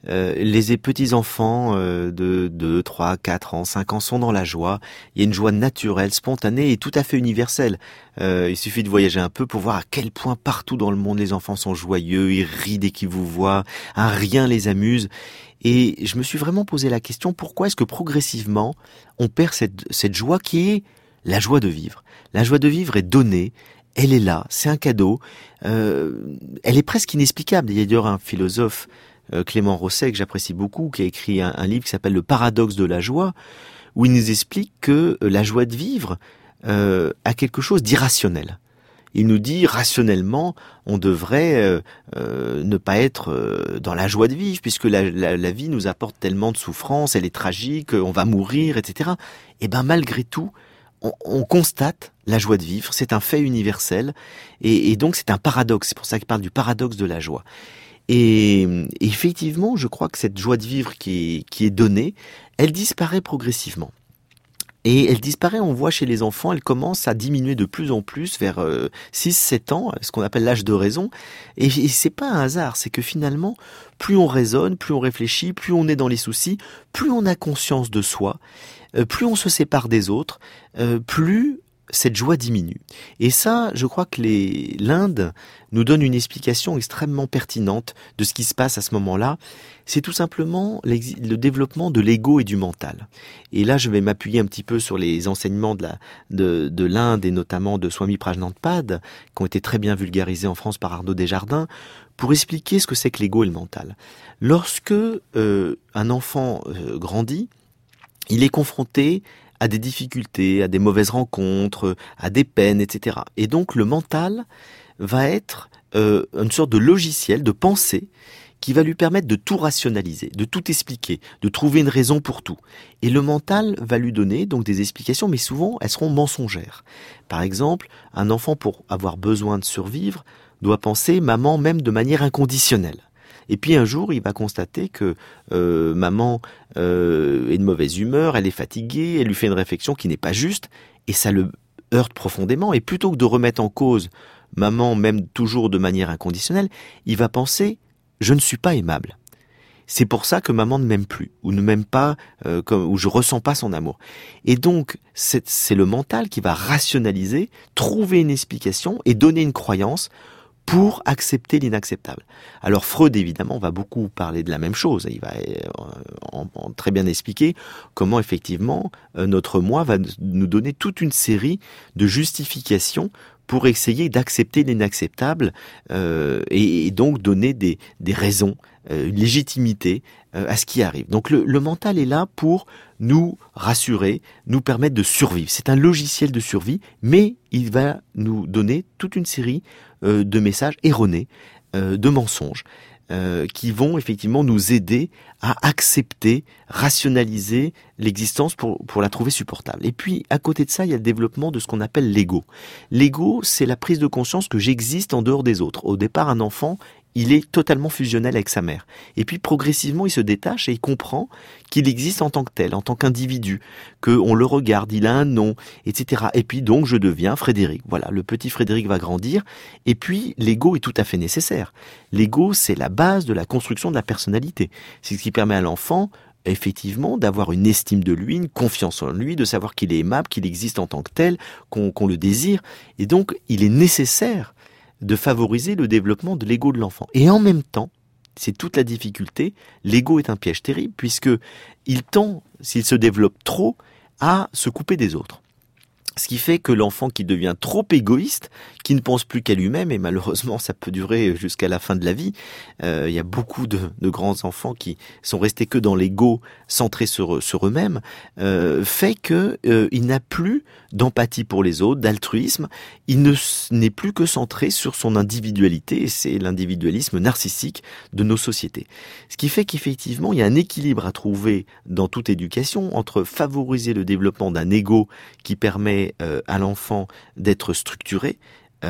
Les petits enfants de 2, 3, 4 ans, 5 ans sont dans la joie. Il y a une joie naturelle, spontanée et tout à fait universelle. Il suffit de voyager un peu pour voir à quel point partout dans le monde les enfants sont joyeux, ils rient dès qu'ils vous voient, rien les amuse. Et je me suis vraiment posé la question, pourquoi est-ce que progressivement on perd cette joie qui est la joie de vivre. La joie de vivre est donnée, elle est là, c'est un cadeau, elle est presque inexplicable. Il y a d'ailleurs un philosophe, Clément Rosset, que j'apprécie beaucoup, qui a écrit un livre qui s'appelle Le paradoxe de la joie, où il nous explique que la joie de vivre a quelque chose d'irrationnel. Il nous dit rationnellement, on devrait ne pas être dans la joie de vivre, puisque la vie nous apporte tellement de souffrances, elle est tragique, on va mourir, etc. Et ben malgré tout, on constate la joie de vivre, c'est un fait universel, et donc c'est un paradoxe. C'est pour ça qu'il parle du paradoxe de la joie. Et effectivement, je crois que cette joie de vivre qui est donnée, elle disparaît progressivement. Et elle disparaît, on voit chez les enfants, elle commence à diminuer de plus en plus vers 6-7 ans, ce qu'on appelle l'âge de raison. Et c'est pas un hasard, c'est que finalement, plus on raisonne, plus on réfléchit, plus on est dans les soucis, plus on a conscience de soi, plus on se sépare des autres, plus cette joie diminue. Et ça, je crois que l'Inde nous donne une explication extrêmement pertinente de ce qui se passe à ce moment-là. C'est tout simplement le développement de l'ego et du mental. Et là, je vais m'appuyer un petit peu sur les enseignements de l'Inde et notamment de Swami Prajnanpad, qui ont été très bien vulgarisés en France par Arnaud Desjardins, pour expliquer ce que c'est que l'ego et le mental. Lorsque un enfant grandit, il est confronté à des difficultés, à des mauvaises rencontres, à des peines, etc. Et donc le mental va être une sorte de logiciel, de pensée, qui va lui permettre de tout rationaliser, de tout expliquer, de trouver une raison pour tout. Et le mental va lui donner donc des explications, mais souvent elles seront mensongères. Par exemple, un enfant, pour avoir besoin de survivre, doit penser maman même de manière inconditionnelle. Et puis un jour, il va constater que maman est de mauvaise humeur, elle est fatiguée, elle lui fait une réflexion qui n'est pas juste, et ça le heurte profondément. Et plutôt que de remettre en cause maman, même toujours de manière inconditionnelle, il va penser « je ne suis pas aimable ». C'est pour ça que maman ne m'aime plus, ou ne m'aime pas, ou je ressens pas son amour. Et donc, c'est le mental qui va rationaliser, trouver une explication et donner une croyance pour accepter l'inacceptable. Alors Freud, évidemment, va beaucoup parler de la même chose. Il va très bien expliquer comment, effectivement, notre moi va nous donner toute une série de justifications pour essayer d'accepter l'inacceptable et donc donner des raisons, une légitimité à ce qui arrive. Donc le mental est là pour nous rassurer, nous permettre de survivre. C'est un logiciel de survie, mais il va nous donner toute une série de messages erronés, de mensonges, qui vont effectivement nous aider à accepter, rationaliser l'existence pour la trouver supportable. Et puis, à côté de ça, il y a le développement de ce qu'on appelle l'ego. L'ego, c'est la prise de conscience que j'existe en dehors des autres. Au départ, un enfant, il est totalement fusionnel avec sa mère. Et puis, progressivement, il se détache et il comprend qu'il existe en tant que tel, en tant qu'individu, qu'on le regarde, il a un nom, etc. Et puis, donc, je deviens Frédéric. Voilà, le petit Frédéric va grandir. Et puis, l'ego est tout à fait nécessaire. L'ego, c'est la base de la construction de la personnalité. C'est ce qui permet à l'enfant, effectivement, d'avoir une estime de lui, une confiance en lui, de savoir qu'il est aimable, qu'il existe en tant que tel, qu'on le désire. Et donc, il est nécessaire de favoriser le développement de l'ego de l'enfant. Et en même temps, c'est toute la difficulté, l'ego est un piège terrible puisque il tend, s'il se développe trop, à se couper des autres. Ce qui fait que l'enfant qui devient trop égoïste, qui ne pense plus qu'à lui-même, et malheureusement ça peut durer jusqu'à la fin de la vie, il y a beaucoup de grands enfants qui sont restés que dans l'ego, centrés sur eux-mêmes, fait que il n'a plus d'empathie pour les autres, d'altruisme, il n'est plus que centré sur son individualité, et c'est l'individualisme narcissique de nos sociétés. Ce qui fait qu'effectivement il y a un équilibre à trouver dans toute éducation entre favoriser le développement d'un ego qui permet à l'enfant d'être structuré,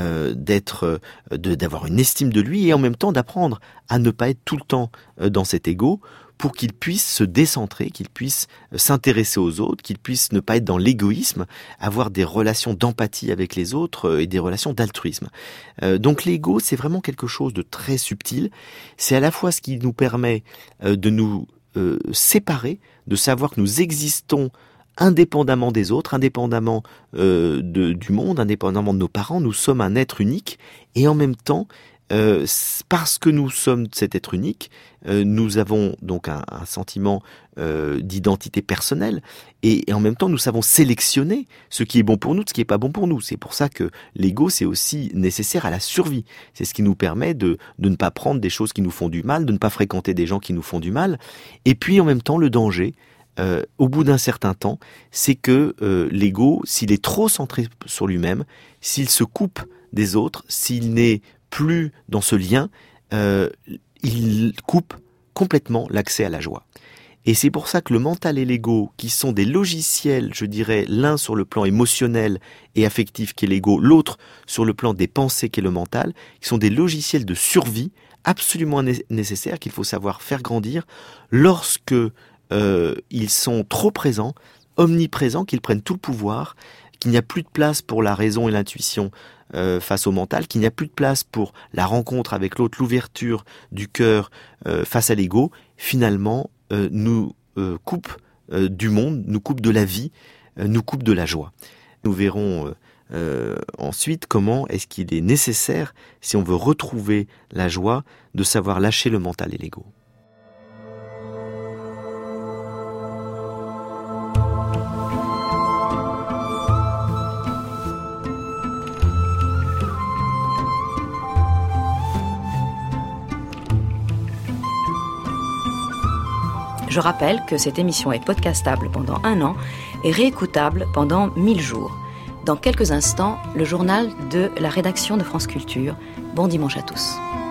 d'avoir une estime de lui et en même temps d'apprendre à ne pas être tout le temps dans cet ego pour qu'il puisse se décentrer, qu'il puisse s'intéresser aux autres, qu'il puisse ne pas être dans l'égoïsme, avoir des relations d'empathie avec les autres et des relations d'altruisme. Donc l'ego, c'est vraiment quelque chose de très subtil. C'est à la fois ce qui nous permet de nous séparer, de savoir que nous existons indépendamment des autres, indépendamment du monde, indépendamment de nos parents, nous sommes un être unique et en même temps, parce que nous sommes cet être unique, nous avons donc un sentiment d'identité personnelle et en même temps nous savons sélectionner ce qui est bon pour nous, ce qui est pas bon pour nous. C'est pour ça que l'ego c'est aussi nécessaire à la survie. C'est ce qui nous permet de ne pas prendre des choses qui nous font du mal, de ne pas fréquenter des gens qui nous font du mal. Et puis en même temps le danger, au bout d'un certain temps, c'est que l'ego, s'il est trop centré sur lui-même, s'il se coupe des autres, s'il n'est plus dans ce lien, il coupe complètement l'accès à la joie. Et c'est pour ça que le mental et l'ego, qui sont des logiciels, je dirais, l'un sur le plan émotionnel et affectif qui est l'ego, l'autre sur le plan des pensées qui est le mental, qui sont des logiciels de survie absolument nécessaires qu'il faut savoir faire grandir lorsque ils sont trop présents, omniprésents, qu'ils prennent tout le pouvoir, qu'il n'y a plus de place pour la raison et l'intuition face au mental, qu'il n'y a plus de place pour la rencontre avec l'autre, l'ouverture du cœur face à l'ego, finalement nous coupe du monde, nous coupe de la vie, nous coupe de la joie. Nous verrons ensuite comment est-ce qu'il est nécessaire, si on veut retrouver la joie, de savoir lâcher le mental et l'ego. Je rappelle que cette émission est podcastable pendant 1 an et réécoutable pendant 1000 jours. Dans quelques instants, le journal de la rédaction de France Culture. Bon dimanche à tous.